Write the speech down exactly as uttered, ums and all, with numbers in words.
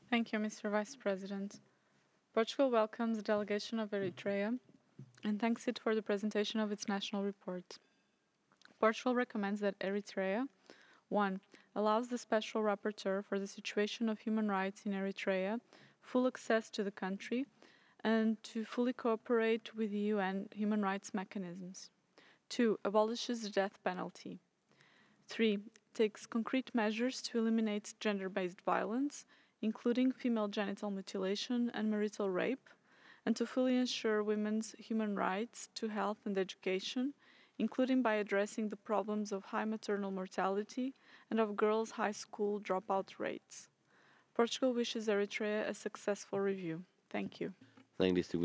Thank you, Mister Vice President. Portugal welcomes the delegation of Eritrea and thanks it for the presentation of its national report. Portugal recommends that Eritrea one. Allows the Special Rapporteur for the situation of human rights in Eritrea full access to the country and to fully cooperate with the U N human rights mechanisms. two. Abolishes the death penalty. three. Takes concrete measures to eliminate gender-based violence, including female genital mutilation and marital rape, and to fully ensure women's human rights to health and education, including by addressing the problems of high maternal mortality and of girls' high school dropout rates. Portugal wishes Eritrea a successful review. Thank you. Thank distinguished